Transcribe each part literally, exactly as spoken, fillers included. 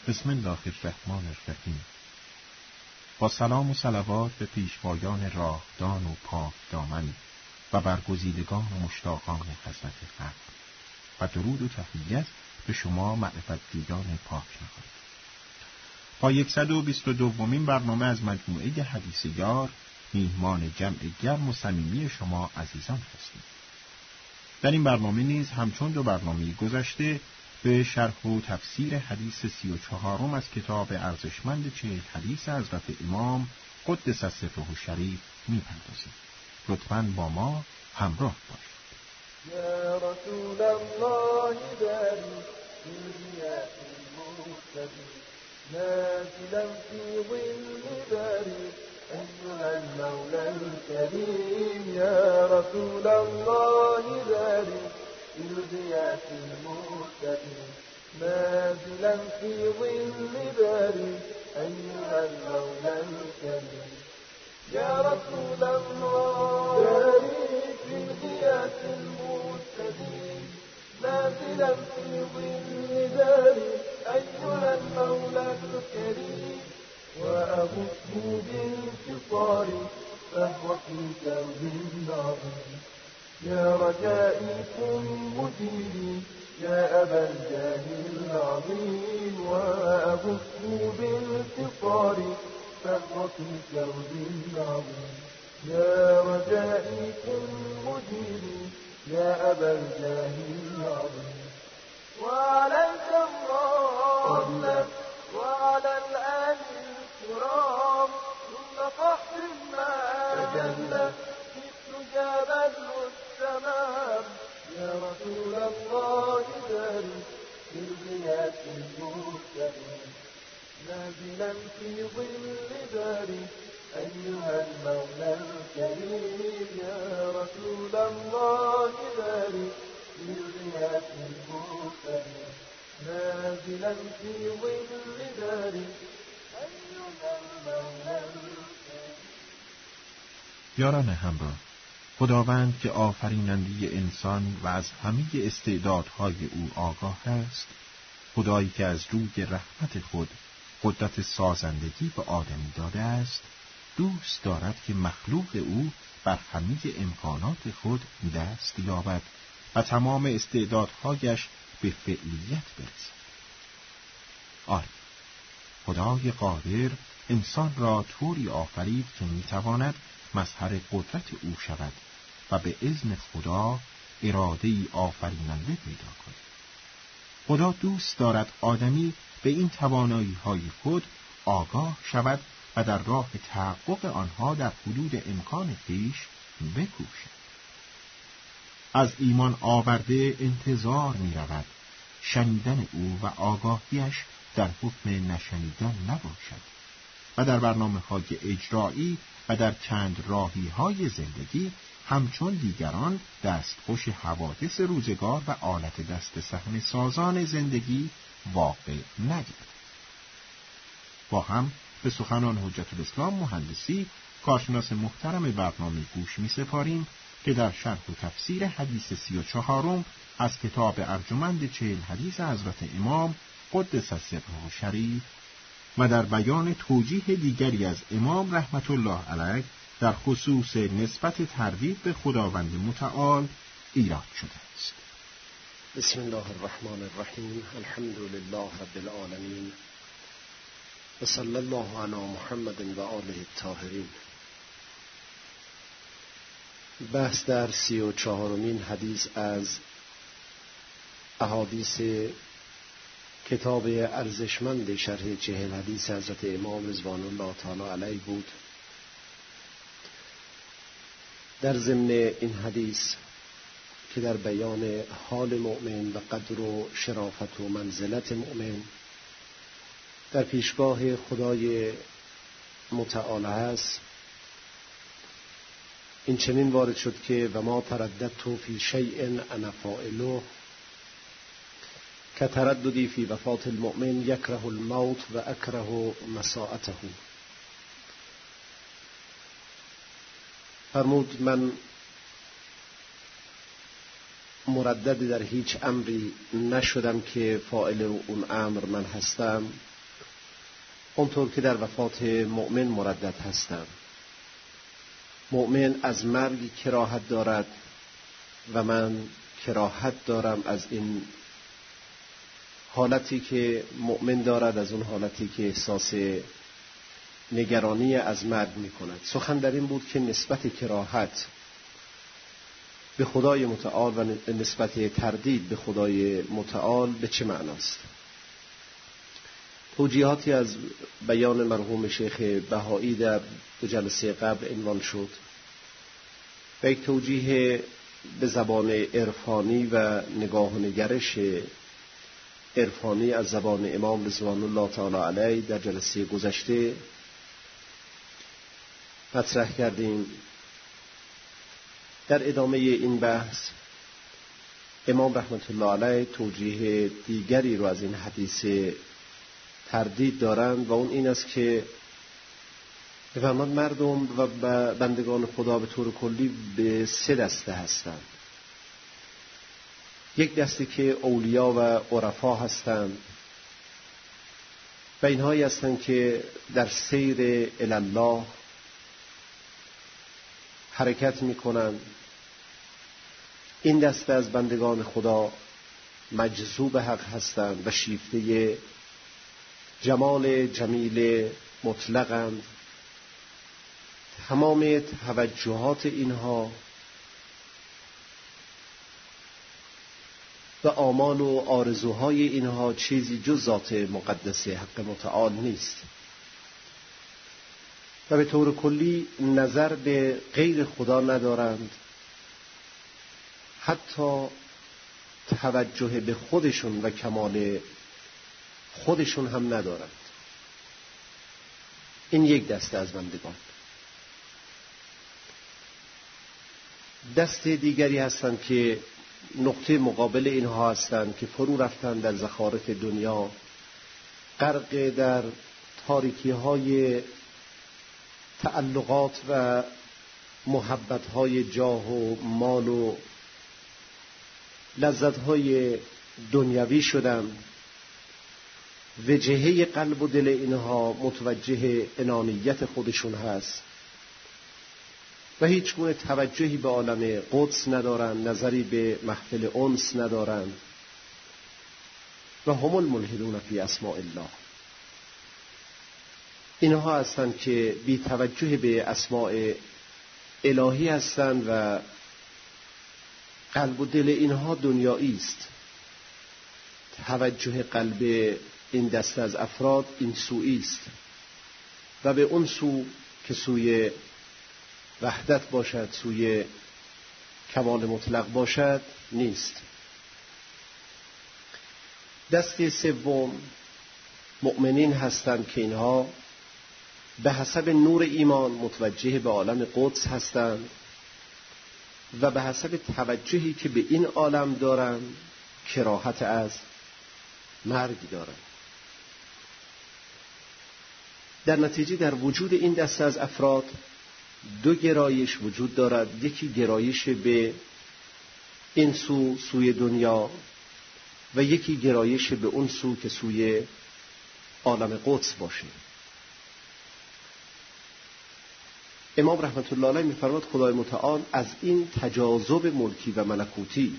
بسم الله الرحمن الرحیم. با سلام و صلوات به پیشوایان راهدان و پاک دامن و برگزیدگان و مشتاقان حضرت حق و درود و تحیت به شما معرفت جویان پاک نهاد. با صد و بیست و دومین برنامه از مجموعه حدیث یار میهمان جمع گرم و صمیمی شما عزیزان هستیم. در این برنامه نیز همچون دو برنامه گذشته به شرح و تفسیر حدیث سی و چهارم از کتاب ارزشمند چهل حدیث حضرت امام قدس سره الشریف می‌پردازیم. لطفاً با ما همراه باشید. یا رسول الله داری دنیات المرتدی نازلا فی ظل داری أيها المولى الكريم يا رسول الله داري الغياث المهتدين نازلا في ظل داري أيها المولى الكريم يا رسول الله داري في الغياث المهتدين نازلا في ظل داري أيها المولى الكريم وأبصه بانتصار فهو في درب عظيم يا رجائي كن مجيبي يا أبا الجاه العظيم وأبصه بانتصار فهو في درب عظيم يا رجائي كن مجيبي يا أبا الجاه العظيم وعليك الله وعلى الآل الكرام ثم فحر ما تجلى مثل جبل السمام يا رسول الله داري في الغياث المهتدين نازلا في ظل داري أيها المولى الكريم يا رسول الله داري في الغياث المهتدين نازلا في ظل داري أيها المولى الكريم. یاران همراه، خداوند که آفریننده انسان و از همه استعدادهای او آگاه است، خدایی که از روی رحمت خود قدرت سازندگی به آدمی داده است، دوست دارد که مخلوق او بر همه امکانات خود دست یابد و تمام استعدادهایش به فعلیت برسد. آری، خدای قادر انسان را طوری آفرید که میتواند مظهر قدرت او شود و به اذن خدا اراده‌ای آفریننده پیدا کند. خدا دوست دارد آدمی به این توانایی‌های خود آگاه شود و در راه تحقق آنها در حدود امکان خویش بکوشد. از ایمان آورده انتظار می رود شنیدن او و آگاهیش در حکم نشنیدن نباشد و در برنامه‌های اجرایی و در چند راهی‌های زندگی همچون دیگران دستخوش حوادث روزگار و آلت دست صحنه سازان زندگی واقع نگردد. با هم به سخنان حجت الاسلام مهندسی کارشناس محترم برنامه گوش می سپاریم که در شرح و تفسیر حدیث سی و چهارم از کتاب ارجمند چهل حدیث حضرت امام قدس سره الشریف و در بیان توجیه دیگری از امام رحمت الله علیه در خصوص نسبت تردید به خداوند متعال ایراد شده است. بسم الله الرحمن الرحیم. الحمد لله رب العالمین و صلی الله علی محمد و آله الطاهرین. بحث در سی و چهارمین حدیث از احادیث کتاب ارزشمند شرح چهل حدیث حضرت امام رضوان الله تعالی علیه بود. در ضمن این حدیث که در بیان حال مؤمن و قدر و شرافت و منزلت مؤمن در پیشگاه خدای متعال است، این چنین وارد شد که و ما ترددت فی شیء انا فاعله كترددي في وفاة المؤمن يكره الموت و اکره مساءته. فرمود من مردد در هیچ امری نشدم که فاعل اون امر من هستم، اونطور که در وفات مؤمن مردد هستند. مؤمن از مرگ کراهت دارد و من کراهت دارم از این حالتی که مؤمن دارد، از اون حالتی که احساس نگرانی از مرگ می کند. سخن در این بود که نسبت کراهت به خدای متعال و نسبت تردید به خدای متعال به چه معناست؟ توجیهاتی از بیان مرحوم شیخ بهایی در دو جلسه قبل عنوان شد و یک توجیه به زبان عرفانی و نگاه و نگرش عرفانی از زبان امام رضوان الله تعالی علیه در جلسه گذشته مطرح کردیم. در ادامه این بحث امام رحمت الله علیه توجیه دیگری رو از این حدیث تردید دارند و اون این است که بفرماد مردم و بندگان خدا به طور کلی به سه دسته هستند. یک دسته که اولیا و عرفا هستند و اینهایی هستند که در سیر الله حرکت می کنند. این دسته از بندگان خدا مجذوب حق هستند و شیفته جمال جمیل مطلقند. تمام توجهات اینها و آمال و آرزوهای اینها چیزی جز ذات مقدس حق متعال نیست و به طور کلی نظر به غیر خدا ندارند، حتی توجه به خودشون و کمال خودشون هم ندارند. این یک دسته از بندگان. دسته دیگری هستند که نقطه مقابل اینها هستند که فرو رفتند در زخارف دنیا، غرق در تاریکی های تعلقات و محبت های جاه و مال و لذت های دنیوی شدند. وجهه قلب و دل اینها متوجه انانیت خودشون هست و هیچ گونه توجهی به عالم قدس ندارند، نظری به محفل انس ندارند و هم الملحدون فی اسماء الله. اینها هستند که بی توجه به اسماء الهی هستند و قلب و دل اینها دنیایی است. توجه قلب این دسته از افراد این سوئی است و به اون سو که سوی وحدت باشد، سوی کمال مطلق باشد نیست. دسته سوم مؤمنین هستند که اینها به حسب نور ایمان متوجه به عالم قدس هستند و به حسب توجهی که به این عالم دارند کراهت از مرگ دارند. در نتیجه در وجود این دسته از افراد دو گرایش وجود دارد. یکی گرایش به این سو سوی دنیا و یکی گرایش به اون سو که سوی عالم قدس باشه. امام رحمت الله علیه می‌فرماید خدای متعال از این تجاذب ملکی و ملکوتی،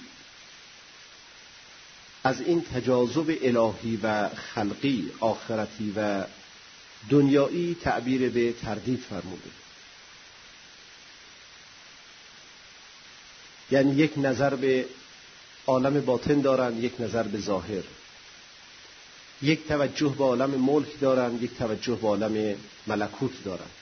از این تجاذب الهی و خلقی، آخرتی و دنیایی تعبیر به تردید فرموده. یعنی یک نظر به عالم باطن دارند، یک نظر به ظاهر. یک توجه به عالم ملک دارند، یک توجه به عالم ملکوت دارند.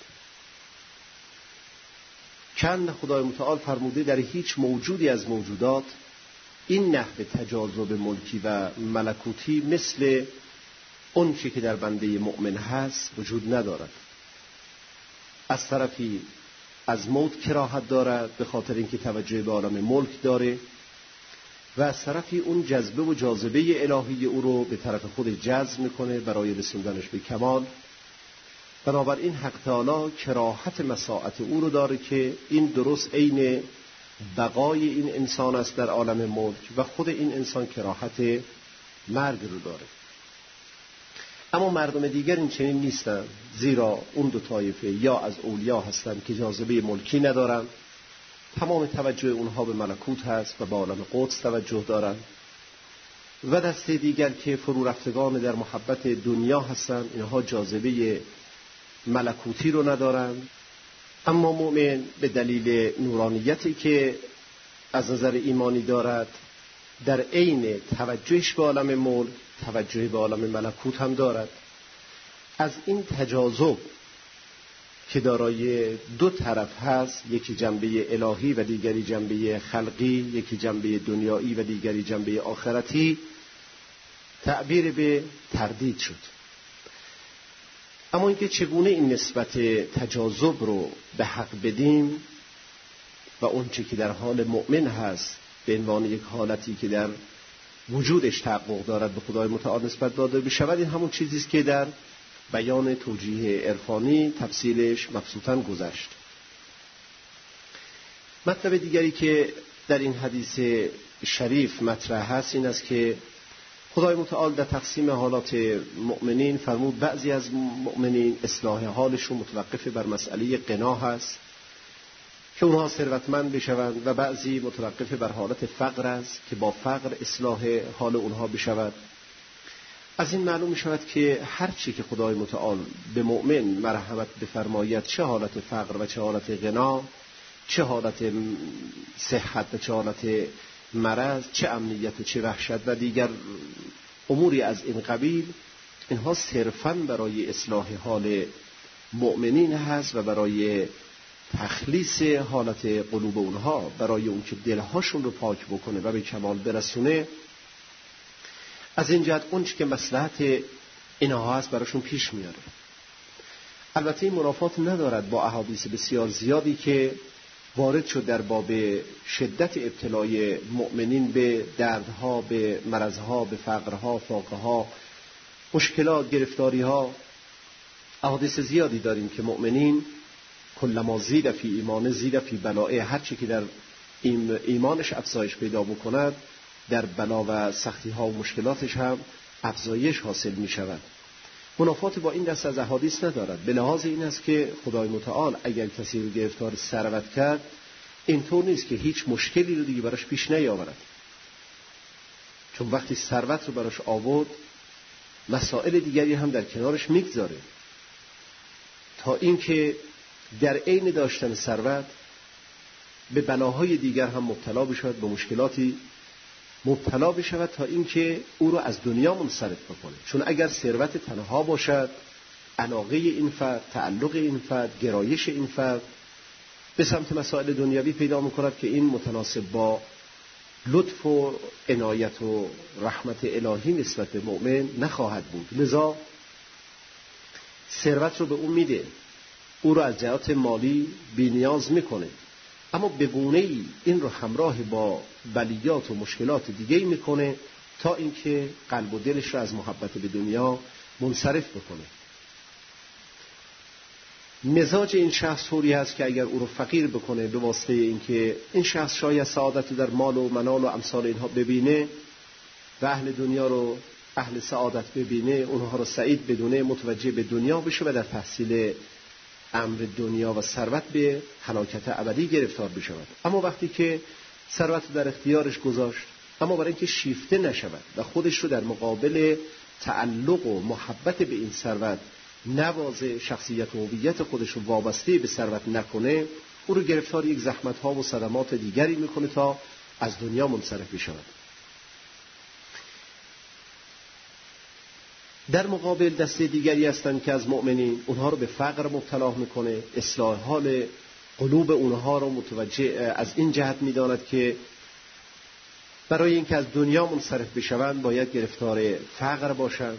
چند خدای متعال فرموده در هیچ موجودی از موجودات این نحو تجاذب ملکی و ملکوتی مثل اون چی که در بنده مؤمن هست وجود ندارد. از طرفی از موت کراهت دارد به خاطر اینکه توجه به عالم ملک داره و از طرفی اون جذبه و جاذبه الهی او رو به طرف خود جذب میکنه برای رسوندنش به کمال. بنابراین حق تعالی کراهت مساعت او رو داره که این درست عین بقای این انسان است در عالم ملک و خود این انسان کراهت مرگ رو داره. اما مردم دیگر این چنین نیستند، زیرا اون دو طایفه یا از اولیا هستند که جاذبه ملکی ندارند، تمام توجه اونها به ملکوت هست و به عالم قدس توجه دارند، و دسته دیگر که فرو رفتگان در محبت دنیا هستند، اینها جاذبه ملکوتی رو ندارند. اما مؤمن به دلیل نورانیتی که از نظر ایمانی دارد، در عین توجهش به عالم ملک توجه به عالم ملکوت هم دارد. از این تجاذب که دارای دو طرف هست، یکی جنبه الهی و دیگری جنبه خلقی، یکی جنبه دنیایی و دیگری جنبه آخرتی، تعبیر به تردید شد. اما اینکه چگونه این نسبت تجاذب رو به حق بدیم و اون چه که در حال مؤمن هست به عنوان یک حالتی که در وجودش تحقق دارد به خدای متعال نسبت داده بشود، این همون چیزی است که در بیان توجیه عرفانی تفصیلش مبسوطاً گذشت. مطلب دیگری که در این حدیث شریف مطرح هست این است که خدای متعال در تقسیم حالات مؤمنین فرمود بعضی از مؤمنین اصلاح حالشون متوقف بر مسئله غنا هست که اونها ثروتمند بشوند، و بعضی متوقف بر حالت فقر است که با فقر اصلاح حال اونها بشود. از این معلوم میشود که هر چی که خدای متعال به مؤمن مرحمت بفرماید، چه حالت فقر و چه حالت غنا، چه حالت صحت و چه حالت مرض، چه امنیت و چه وحشت و دیگر اموری از این قبیل، اینها صرفاً برای اصلاح حال مؤمنین هست و برای تخلیص حالت قلوب اونها، برای اون که دلهاشون رو پاک بکنه و به کمال برسونه. از این جهت اون چی که مصلحت اینها هست براشون پیش میاره. البته این منافات ندارد با احادیث بسیار زیادی که وارد شد در باب شدت ابتلای مؤمنین به دردها، به مرضها، به فقرها، فاقه‌ها، مشکلات، گرفتاریها. احادیث زیادی داریم که مؤمنین کلما زید فی ایمان زید فی بلائه، هر چی که در ایمانش افزایش پیدا بکند در بلا و سختی ها و مشکلاتش هم افزایش حاصل می شود. منافات با این دست از احادیث ندارد، به لحاظ این است که خدای متعال اگر کسی رو گرفتار ثروت کرد، اینطور نیست که هیچ مشکلی رو دیگه براش پیش نیاورد، چون وقتی ثروت رو براش آورد مسائل دیگری هم در کنارش میگذاره، تا اینکه در عین داشتن ثروت به بلاهای دیگر هم مبتلا بشود، به مشکلاتی مبتلا بشود، تا اینکه او رو از دنیا منصرف بکنه. چون اگر ثروت تنها باشد، علاقه این فرد، تعلق این فرد، گرایش این فرد به سمت مسائل دنیوی پیدا میکند که این متناسب با لطف و عنایت و رحمت الهی نسبت به مؤمن نخواهد بود. لذا ثروت رو به اون میده، او رو از جهات مالی بی‌نیاز میکنه، اما به گونه‌ای این رو همراه با بلیات و مشکلات دیگه‌ای میکنه تا اینکه قلب و دلش رو از محبت به دنیا منصرف بکنه. مزاج این شخص طوری هست که اگر او رو فقیر بکنه به واسطه اینکه این شخص شاید سعادت در مال و منال و امثال اینها ببینه و اهل دنیا رو اهل سعادت ببینه، اونها رو سعید بدونه، متوجه به دنیا بشه و در تحصیل امر دنیا و ثروت به هلاکت ابدی گرفتار بشود. اما وقتی که ثروت در اختیارش گذاشت، اما برای اینکه شیفته نشود و خودش رو در مقابل تعلق و محبت به این ثروت نوازه، شخصیت و هویت خودش رو وابسته به ثروت نکنه، او رو گرفتار یک زحمت ها و صدمات دیگری میکنه تا از دنیا منصرف بشود. در مقابل دسته دیگری هستند که از مؤمنین اونها رو به فقر مبتلا میکنه، اصلاح حال قلوب اونها رو متوجه از این جهت میداند که برای اینکه از دنیا منصرف بشوند باید گرفتار فقر باشند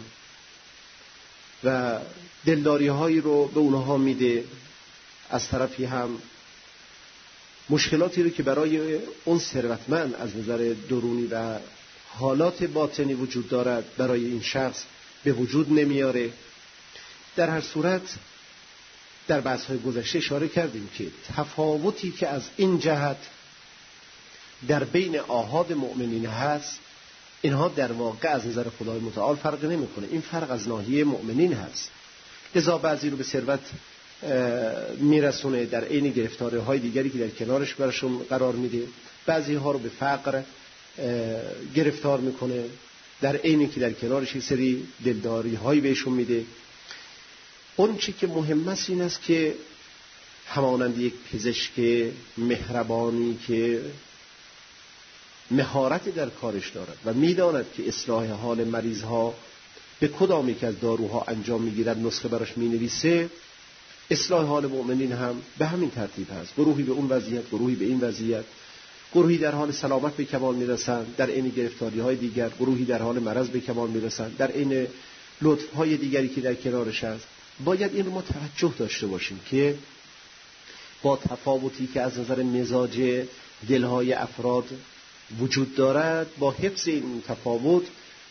و دلداری هایی رو به اونها میده. از طرفی هم مشکلاتی رو که برای اون ثروتمند از نظر درونی و حالات باطنی وجود دارد برای این شخص به وجود نمیاره. در هر صورت در بحث‌های گذشته اشاره کردیم که تفاوتی که از این جهت در بین آحاد مؤمنین هست اینها در واقع از نظر خدای متعال فرق نمیکنه. این فرق از ناحیه مؤمنین هست. لذا بعضی رو به ثروت میرسونه، در عین گرفتاری‌های دیگری که در کنارش براشون قرار میده. بعضی ها رو به فقر گرفتار میکنه، در عینی که در کنارش یک سری دلداری‌هایی بهشون میده. اون چی که مهم است این است که همانند یک پزشک مهربانی که مهارت در کارش دارد و میداند که اصلاح حال مریضها به کدام یک از داروها انجام میگیرد، نسخه براش مینویسه، اصلاح حال مؤمنین هم به همین ترتیب هست. گروهی به اون وضعیت، گروهی به این وضعیت، گروهی در حال سلامت به کمال میرسند در عین گرفتاری‌های دیگر، گروهی در حال مرض به کمال میرسند در عین لطف‌های دیگری که در کنارش هست. باید این رو ما توجه داشته باشیم که با تفاوتی که از نظر مزاج دلهای افراد وجود دارد، با حفظ این تفاوت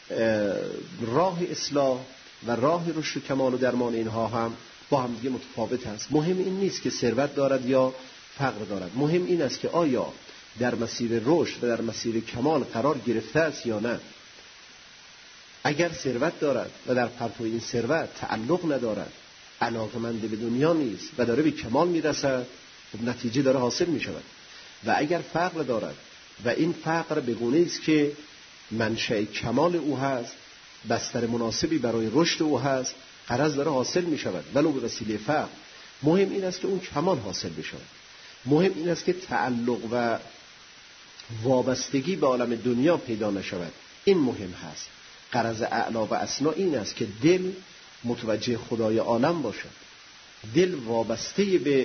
راه اصلاح و راه رشد و کمال و درمان اینها هم با هم دیگه متفاوت هست. مهم این نیست که ثروت دارد یا فقر دارد، مهم این است که آیا در مسیر رشد و در مسیر کمال قرار گرفته است یا نه. اگر ثروت دارد و در پرتو این ثروت تعلق ندارد، علاقمند به دنیا نیست و داره به کمال میرسد، خب نتیجه داره حاصل میشود. و اگر فقر دارد و این فقر به گونه‌ای است که منشأ کمال او هست، بستر مناسبی برای رشد او هست، غرض داره حاصل میشود ولو به وسیله فقر. مهم این است که اون کمال حاصل بشود. مهم این است که تعلق و وابستگی به عالم دنیا پیدا نشود. این مهم هست. غرض اعلی و اسنا این است که دل متوجه خدای عالم باشد، دل وابسته به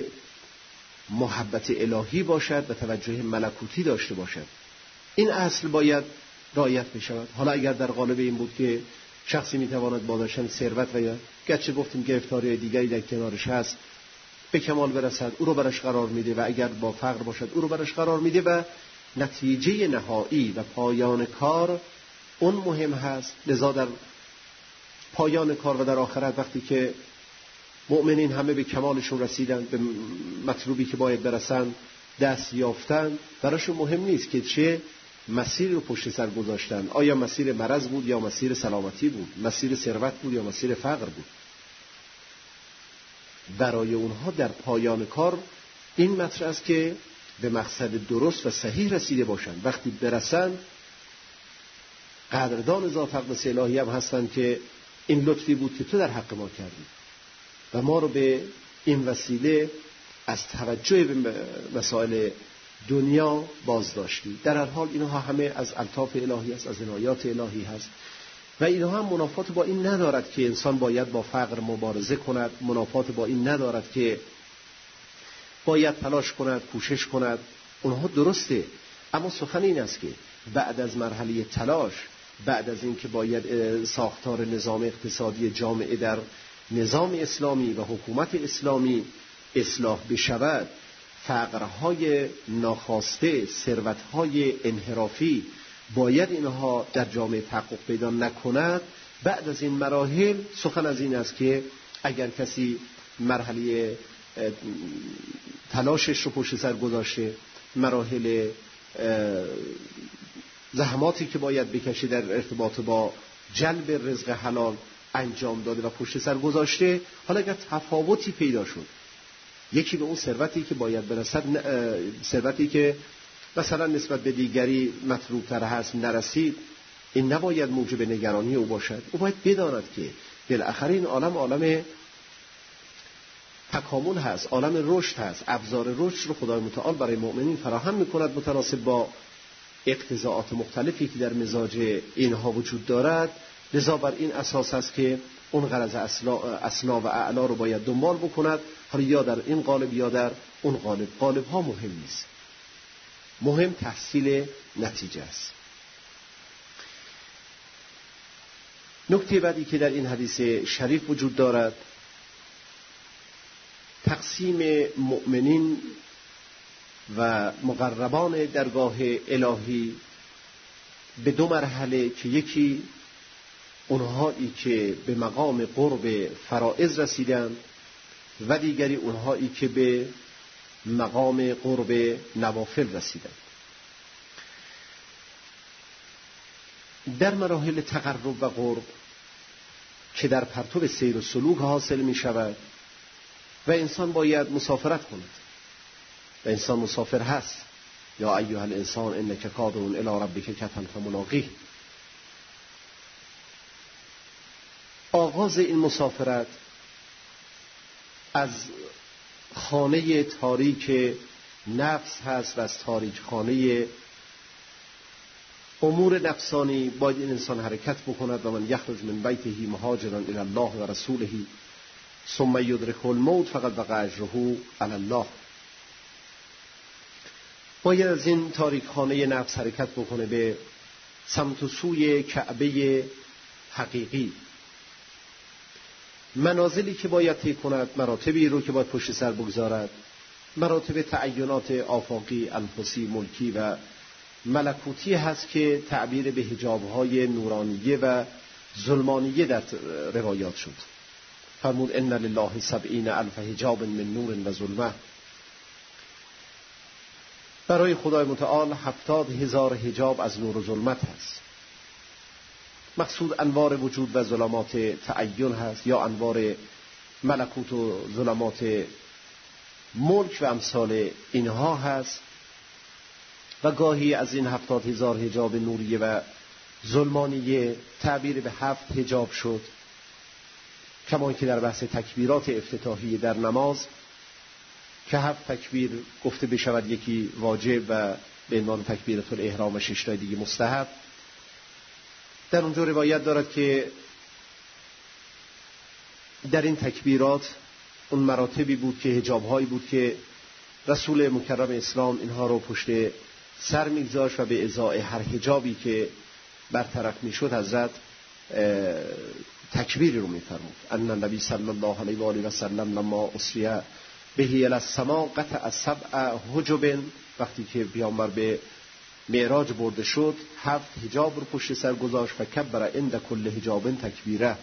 محبت الهی باشد و توجه ملکوتی داشته باشد. این اصل باید رعایت بشود. حالا اگر در قالب این بود که شخصی میتواند با داشتن ثروت و یا گرچه گفتیم گرفتاری دیگری در کنارش هست به کمال برسد، او رو برش قرار میده، و اگر با فقر باشد او رو برش قرار میده، و نتیجه نهایی و پایان کار اون مهم هست. لذا در پایان کار و در آخرت وقتی که مؤمنین همه به کمالشون رسیدن، به مطلوبی که باید برسن دست یافتن، براشون مهم نیست که چه مسیر رو پشت سر گذاشتن، آیا مسیر مرض بود یا مسیر سلامتی بود، مسیر ثروت بود یا مسیر فقر بود. برای اونها در پایان کار این مطرح است که به مقصد درست و صحیح رسیده باشند. وقتی برسن قدردان ذات اقدس الهی هم هستند که این لطفی بود که تو در حق ما کردی و ما رو به این وسیله از توجه به مسائل دنیا باز داشتی. در هر حال اینها همه از الطاف الهی است، از عنایات الهی هست، و اینها هم منافات با این ندارد که انسان باید با فقر مبارزه کند، منافات با این ندارد که باید تلاش کند، کوشش کند. اونها درسته، اما سخن این است که بعد از مرحله تلاش، بعد از این که باید ساختار نظام اقتصادی جامعه در نظام اسلامی و حکومت اسلامی اصلاح بشود، فقرهای ناخواسته، ثروتهای انحرافی باید اینها در جامعه تحقق پیدا نکند. بعد از این مراحل سخن از این است که اگر کسی مرحله تلاشش رو پشت سر گذاشته، مراحل زحماتی که باید بکشه در ارتباط با جلب رزق حلال انجام داده و پشت سر گذاشته، حالا اگر تفاوتی پیدا شد، یکی به اون ثروتی که باید برسد، ثروتی که مثلا نسبت به دیگری مطلوب تر هست نرسید، این نباید موجب نگرانی او باشد. او باید بداند که بالاخره این عالم عالم تکامل هست، عالم رشد هست. ابزار رشد رو خدای متعال برای مؤمنین فراهم میکند متناسب با اقتضاعات مختلفی که در مزاج اینها وجود دارد. لذا بر این اساس است که اون غرض اسنا و اعلا رو باید دنبال بکند، حالا یا در این قالب یا در اون قالب. قالب ها مهم نیست، مهم تحصیل نتیجه است. نکته بعدی که در این حدیث شریف وجود دارد، تقسیم مؤمنین و مقربان درگاه الهی به دو مرحله، که یکی اونهایی که به مقام قرب فرائض رسیدند و دیگری اونهایی که به مقام قرب نوافل رسیدند. در مراحل تقرب و قرب که در پرتو سیر و سلوک حاصل می شود و انسان باید مسافرت کند و انسان مسافر هست. یا ایها الانسان انک کادح الی ربک کدحا فملاقیه. آغاز این مسافرت از خانه تاریک نفس هست و از تاریک خانه امور نفسانی باید این انسان حرکت بکند. و من یخرج من بیته مهاجرا الی الله و رسوله ثم یدرکه الموت فقد وقع اجره علی الله. باید از این تاریک خانه نفس حرکت بکنه به سمت و سوی کعبه حقیقی. منازلی که باید طی کند، مراتبی رو که باید پشت سر بگذارد، مراتب تعینات آفاقی، انفسی، ملکی و ملکوتی هست که تعبیر به حجاب‌های نورانیه و ظلمانیه در روایات شد. فرمود ان لله سبعین الف حجاب من نور و ظلمه. برای خدای متعال هفتاد هزار حجاب از نور و ظلمت هست. مقصود انوار وجود و ظلمات تعین هست یا انوار ملکوت و ظلمات ملک و امثال اینها هست. و گاهی از این هفتاد هزار حجاب نوریه و ظلمانیه تعبیر به هفت حجاب شد، کما که در بحث تکبیرات افتتاحی در نماز که هفت تکبیر گفته بشود، یکی واجب و به عنوان تکبیرت الاحرام و شش تا دیگه مستحب. در اونجا روایت دارد که در این تکبیرات اون مراتبی بود که حجاب‌هایی بود که رسول مکرم اسلام اینها رو پشت سر می‌گذاشت و به ازای هر حجابی که برطرف می‌شد حضرت تکبیری رو می‌فرمود. ان النبی صلی الله علیه و آله و سلم لما اسری به الی السماء قطع سبع حجب، وقتی که پیامبر به معراج برده شد هفت حجاب رو پشت سر گذاشت و کبر عند کل حجاب تکبیره.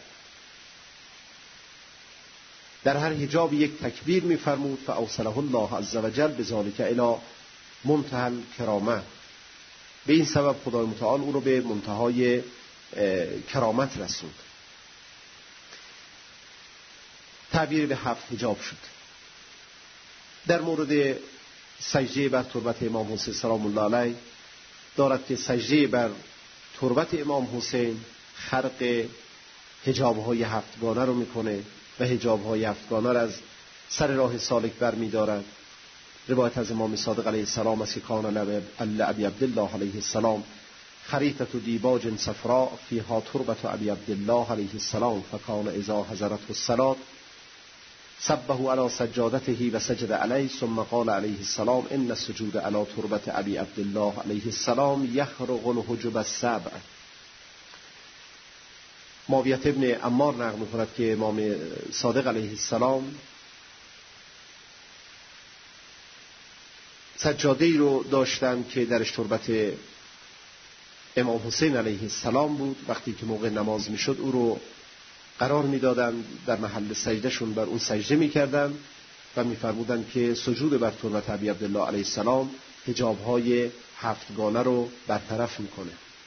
در هر حجاب یک تکبیر می‌فرمود. فاوصله الله عز وجل بذلک الی منتهى الکرامه. به این سبب خدای متعال او رو به منتهای کرامت رسوند. تعبیر به هفت حجاب شد. در مورد سجده بر تربت امام حسین سلام الله علیه دارد که سجده بر تربت امام حسین خرق حجاب‌های هفتگانه رو میکنه و حجاب‌های هفتگانه رو از سر راه سالک بر می‌دارد. روایت از امام صادق علیه السلام است که کان ابی عبدالله علیه السلام خریطة دیباج صفراء فیها تربة ابی عبدالله علیه السلام فکان اذا حضرته الصلاة سبه علی سجادته و سجد علیه ثم قال علیه السلام ان السجود علی تربة ابی عبدالله علیه السلام یخرق الحجب السبع. معاویة ابن عمار نقل می‌کند که امام صادق علیه السلام سجاده‌ای رو داشتن که درش تربت امام حسین علیه السلام بود. وقتی که موقع نماز میشد او رو قرار میدادن، در محل سجدهشون بر اون سجده میکردن و میفرمودن که سجود بر تربت ابی عبدالله علیه السلام حجاب‌های هفتگانه رو برطرف میکنه.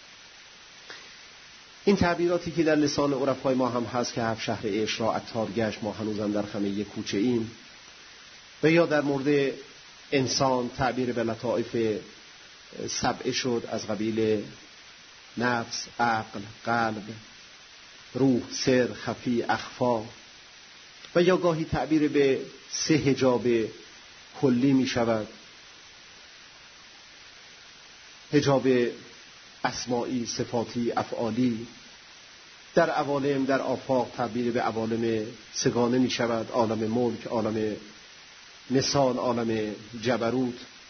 این تعبیراتی که در لسان عرفای ما هم هست که هفت شهر عشق را عطار گشت، ما هنوزم در خمه یک کوچه ایم، و یا در مورد انسان تعبیر به لطائف سبعه شد از قبیل نفس، عقل، قلب، روح، سر، خفی، اخفا، و یا گاهی تعبیر به سه حجاب کلی می شود. حجاب اسمائی، صفاتی، افعالی. در عوالم، در آفاق تعبیر به عوالم سگانه می شود، عالم ملک، عالم نسان، عالم جبروت.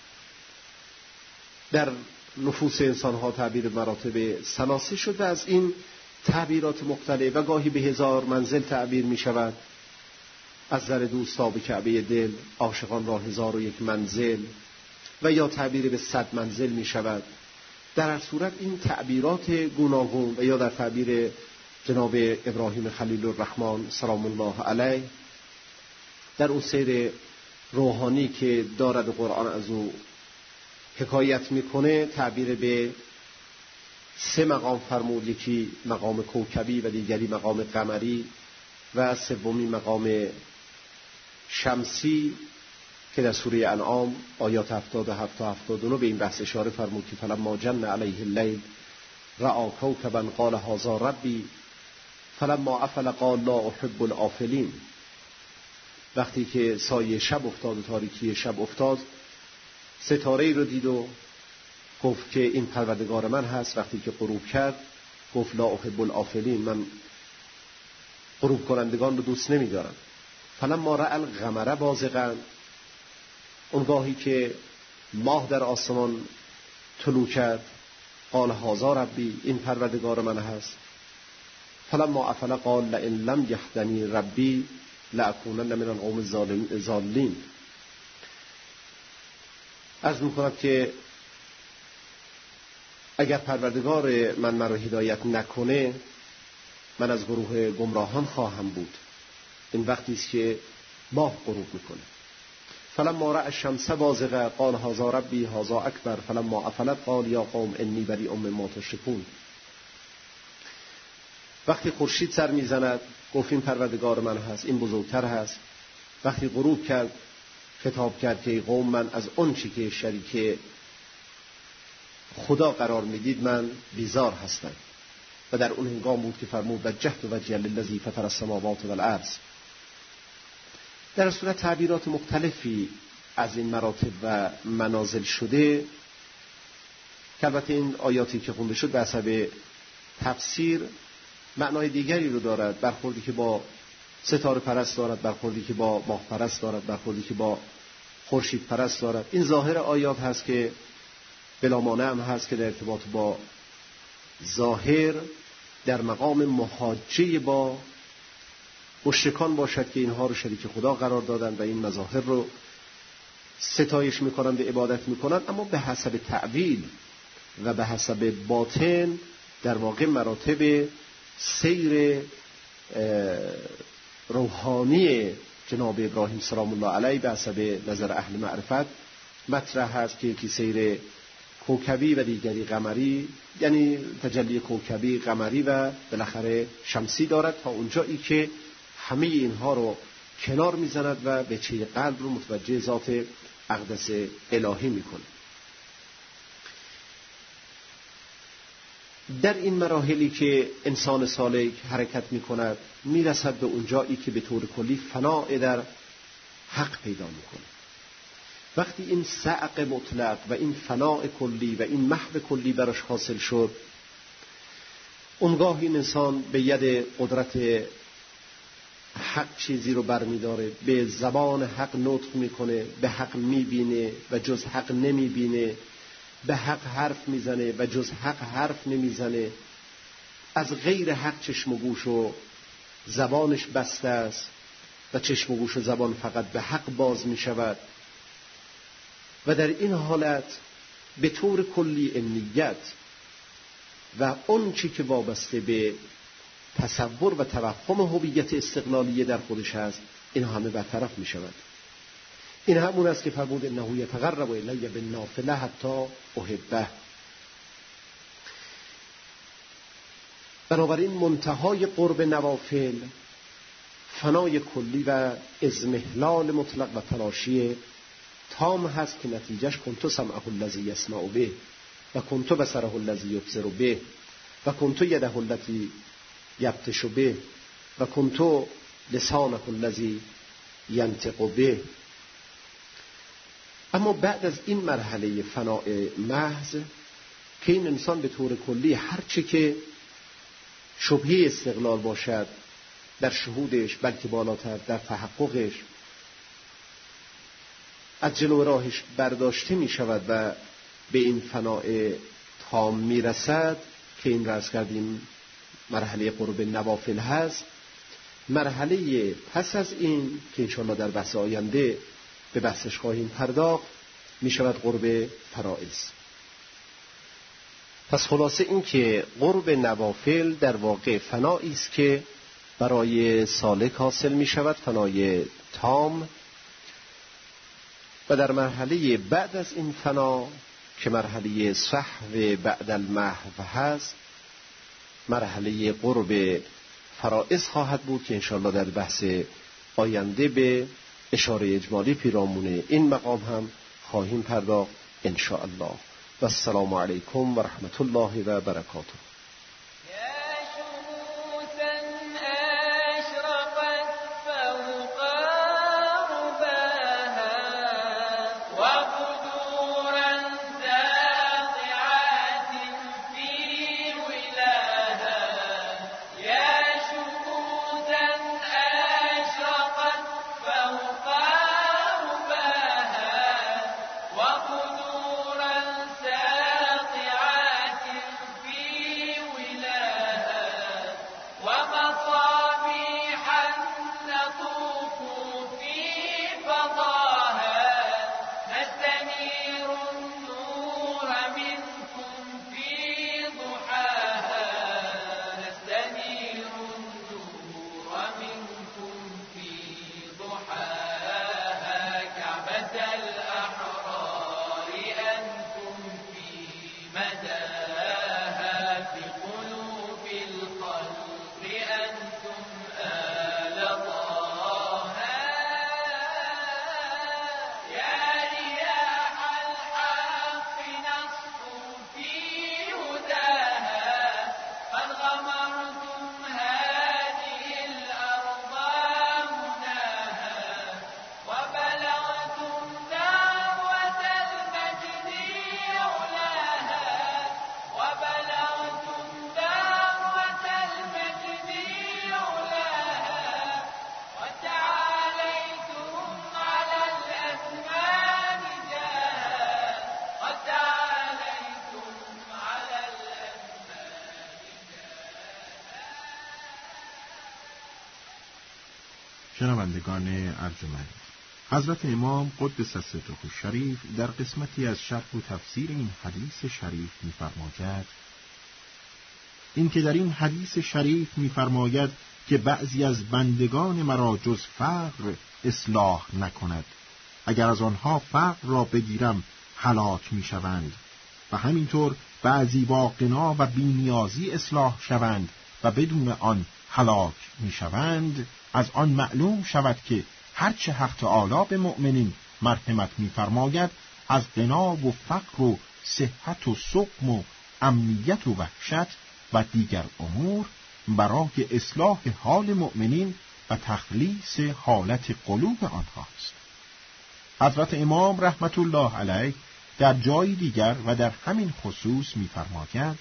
در نفوس انسان ها تعبیر مراتب ثلاثه شد و از این تعبیرات مختلف و گاهی به هزار منزل تعبیر می شود. از زر دوست تا به کعبه دل، عاشقان را هزار و یک منزل، و یا تعبیر به صد منزل می شود. در هر صورت این تعبیرات گوناگون و یا در تعبیر جناب ابراهیم خلیل الرحمن سلام الله علیه در اون سیر روحانی که دارد قرآن از او حکایت میکنه، تعبیر به سه مقام فرمود، یکی مقام کوکبی و دیگری مقام قمری و سومی مقام شمسی که در سوره انعام آیات هفتاد و هفت تا هفتاد و نه به این بحث اشاره فرمود که فلما جن علیه اللیل رأى کوکبا قال هذا ربی فلما افل قال لا احب الافلین. وقتی که سایه شب افتاد و تاریکی شب افتاد، ستاره ای رو دید و گفت که این پروردگار من هست. وقتی که غروب کرد گفت لا احب الافلین، من غروب کنندگان رو دوست نمی‌دارم. فلما رأى القمر بازغا، اونگاهی که ماه در آسمان طلوع کرد، قال هذا ربی، این پروردگار من هست. فلما افل قال لئن لم یهدنی ربی لأکونن من القوم الضالین. عرض می‌کنم که اگر پروردگار من مرا هدایت نکنه، من از گروه گمراهان خواهم بود. این وقتی است که ماه غروب میکنه. فلما رأى الشمس بازغة قال هذا ربی هذا اکبر فلما افلت قال یا قوم انی بریء مما تشرکون. وقتی خورشید سر میزند گفت این پروردگار من هست، این بزرگتر هست. وقتی غروب کرد خطاب کرد که ای قوم، من از اون چی که شریک خدا قرار میدید من بیزار هستم. و در اون هنگام بود که فرمود وجهت وجهی للذی فطر السماوات والارض. در صورت تعبیرات مختلفی از این مراتب و منازل شده که البته این آیاتی که خونده شد به حسب تفسیر معنای دیگری رو دارد. برخوردی که با ستاره پرست دارد، برخوردی که با ماه پرست دارد، برخوردی که با خورشید پرست دارد. این ظاهر آیات هست که بلا مانع هم هست که در ارتباط با ظاهر در مقام محاجه با مشرکان باشد که اینها رو شریک خدا قرار دادن و این مظاهر رو ستایش میکنن و عبادت میکنن، اما به حسب تعویل و به حسب باطن در واقع مراتب سیر روحانی جناب ابراهیم سلام الله علیه به حسب نظر اهل معرفت مطرح هست که یکی سیر کوکبی و دیگری قمری، یعنی تجلی کوکبی، قمری و بالاخره شمسی دارد، تا اونجایی که همه اینها رو کنار میزند و به چه قلب رو متوجه ذات اقدس الهی میکنه. در این مراحلی که انسان سالک حرکت میکند میرسد به اونجایی که به طور کلی فناء در حق پیدا میکنه. وقتی این صعق مطلق و این فناء کلی و این محو کلی براش حاصل شد، اونگاه این انسان به ید قدرت حق چیزی رو برمیداره، به زبان حق نطق میکنه، به حق میبینه و جز حق نمیبینه، به حق حرف میزنه و جز حق حرف نمیزنه، از غیر حق چشم و گوش و زبانش بسته است و چشم و گوش و زبان فقط به حق باز میشود. و در این حالت به طور کلی امنیت و اون چی که وابسته به تصور و توهم هویت استقلالیه در خودش هست، این همه برطرف می شود. این همون است که فرمود انه یتقرب الی بالنافله حتی احبه. بنابراین منتهای قرب نوافل فنای کلی و اضمحلال مطلق و تلاشی تام هست که نتیجهش کنتو سمعه الذی یسمع به و کنتو بصره الذی یبصر به و کنتو یده التي یبطش به و کنتو لسانه الذی ینطق به. اما بعد از این مرحله فناء محض که این انسان به طور کلی هرچه که شبهه استقلال باشد در شهودش، بلکه بالاتر در تحققش، از جلو راهش برداشته می شود و به این فناء تام می رسد که این رأس کردیم مرحله قرب نوافل هست. مرحله پس از این که انشاءالله در بحث آینده به بحثش خواهیم پرداخت می شود قرب فرائض. پس خلاصه این که قرب نوافل در واقع فنایی است که برای سالک حاصل می شود، فنای تام، و در مرحله بعد از این فنا که مرحله صحو بعد المحو هست، مرحله قرب فرائض خواهد بود که انشاءالله در بحث آینده به اشاره اجمالی پیرامون این مقام هم خواهیم پرداخت انشاءالله. و السلام علیکم و رحمت الله و برکاته. شنوندگان ارجمند، حضرت امام قدس سره الشریف در قسمتی از شرح و تفسیر این حدیث شریف می‌فرماید این که در این حدیث شریف می‌فرماید که بعضی از بندگان مرا جز فقر اصلاح نکند، اگر از آنها فقر را بگیرم هلاک می‌شوند، و همینطور بعضی با غنا و بی‌نیازی اصلاح شوند و بدون آن هلاک می‌شوند. از آن معلوم شود که هرچه حق تعالی به مؤمنین مرحمت می‌فرماید از غنا و فقر و صحت و سقم و امنیت و وحشت و دیگر امور برای اصلاح حال مؤمنین و تخلیص حالت قلوب آنهاست. حضرت امام رحمت الله علیه در جای دیگر و در همین خصوص می‌فرماید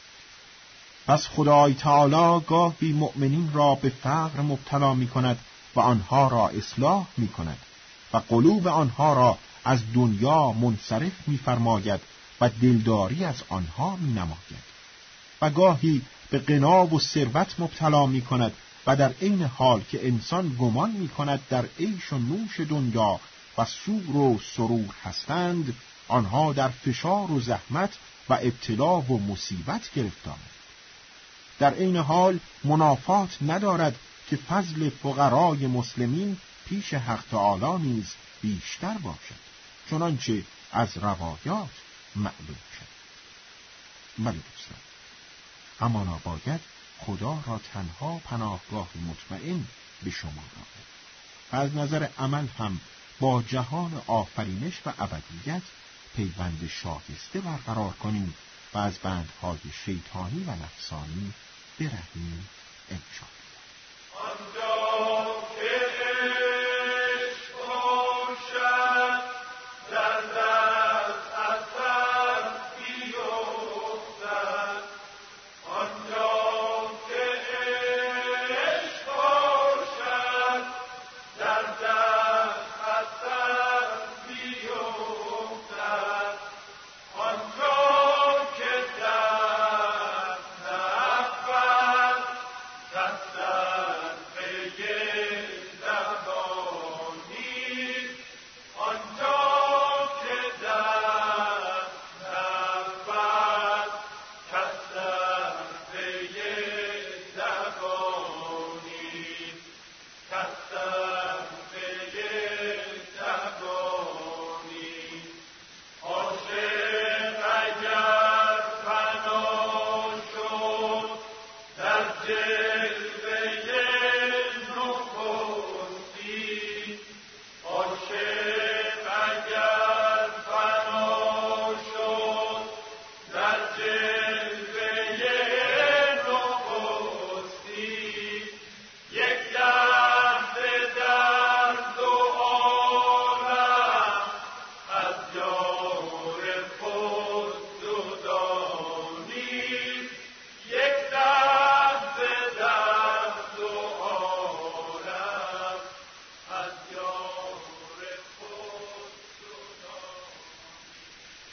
پس خدای تعالی گاهی مؤمنین را به فقر مبتلا می کند و آنها را اصلاح می کند و قلوب آنها را از دنیا منصرف می فرماید و دلداری از آنها می نماید و گاهی به غنا و ثروت مبتلا می کند و در این حال که انسان گمان می کند در عیش و نوش دنیا و سور و سرور هستند، آنها در فشار و زحمت و ابتلا و مصیبت گرفتارند. در این حال منافات ندارد که فضل فقرای مسلمین پیش حق تعالی نیز بیشتر باشد، چنانچه از روایات معلوم شد. بله دوستان، همانا باید خدا را تنها پناهگاه مطمئن به شما دارد و از نظر عمل هم با جهان آفرینش و ابدیت پیوند شایسته برقرار کنیم و از بندهای شیطانی و نفسانی برهیم انشاءالله.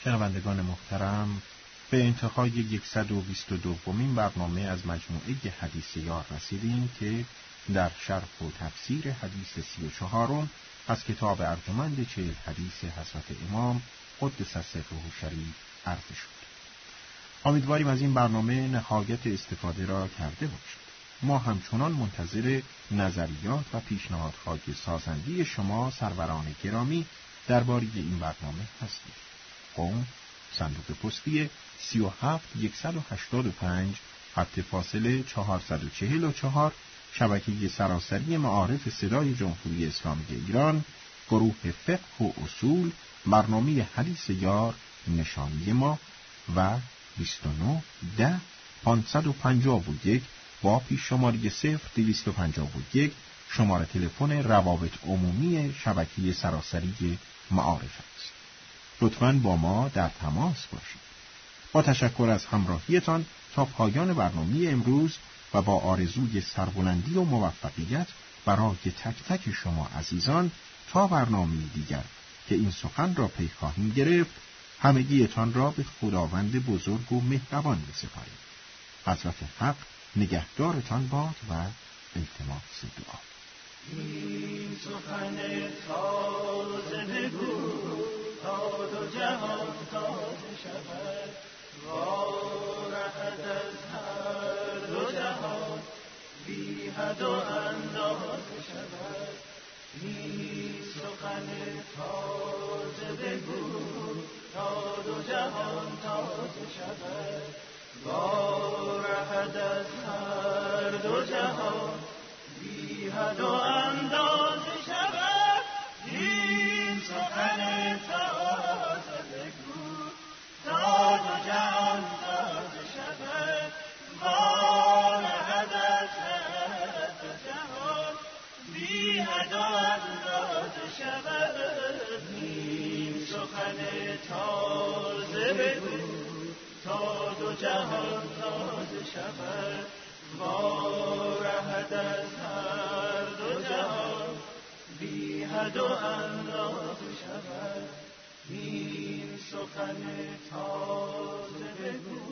شنوندگان محترم، به انتهای صد و بیست و دومین برنامه از مجموعه حدیث یار رسیدیم که در شرح و تفسیر حدیث سی و چهارم از کتاب ارجمند چهل حدیث حضرت امام قدس سره شریف عرضه شد. امیدواریم از این برنامه نهایت استفاده را کرده باشید. ما همچنان منتظر نظریات و پیشنهادهای سازنده شما سروران گرامی درباره این برنامه هستیم. قم صندوق پستی سی و هفت صد و هشتاد و پنج، خط فاصله چهارصد و چهل و چهار، شبکه سراسری معارف صدای جمهوری اسلامی ایران، گروه فقه و اصول، برنامه حدیث یار، نشانی ما و بیست و نه ده پانصد و پنجاه و یک با پیش شماره صفر دویست و پنجاه و یک شماره تلفن روابط عمومی شبکه سراسری معارف است. لطفاً با ما در تماس باشید. با تشکر از همراهیتان تا پایان برنامه امروز و با آرزوی سربلندی و موفقیت برای تک تک شما عزیزان تا برنامه دیگر که این سخن را پی خواهیم گرفت، همگیتان را به خداوند بزرگ و مهربان می‌سپاریم. حضرت حق نگهدارتان باد و التماس دعا. این سخن تازه بگو تا دو جهان تازه شود، وارهد از هر دو جهان بی حد و اندازه شود. این سخن تازه بگو تا دو جهان تازه شود، وارهد از هر دو جهان بی حد و اندازه شود. این سخن تازه بگو تا دو جهان تازه شود، وارهد از هر دو جهان بی حد و اندازه شود. این سخن تازه بگو تا دو جهان تازه شود، وارهد از هر دو جهان بی حد و اندازه شود. این سخن تازه بگو